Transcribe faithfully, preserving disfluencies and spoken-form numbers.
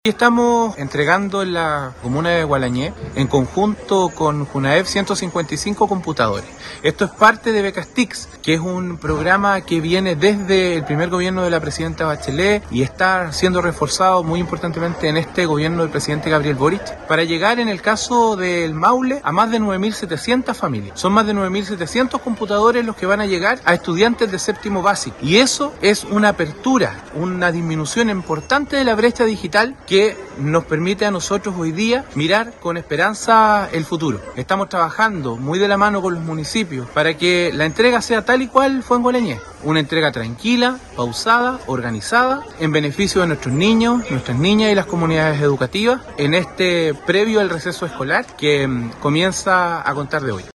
Estamos entregando en la comuna de Gualañé, en conjunto con Junaep, ciento cincuenta y cinco computadores. Esto es parte de Becas T I C S, que es un programa que viene desde el primer gobierno de la presidenta Bachelet y está siendo reforzado muy importantemente en este gobierno del presidente Gabriel Boric, para llegar, en el caso del Maule, a más de nueve mil setecientas familias. Son más de nueve mil setecientos computadores los que van a llegar a estudiantes de séptimo básico. Y eso es una apertura, una disminución importante de la brecha digital que nos permite a nosotros hoy día mirar con esperanza el futuro. Estamos trabajando muy de la mano con los municipios para que la entrega sea tal y cual fue en Gualañé. Una entrega tranquila, pausada, organizada, en beneficio de nuestros niños, nuestras niñas y las comunidades educativas en este previo al receso escolar que comienza a contar de hoy.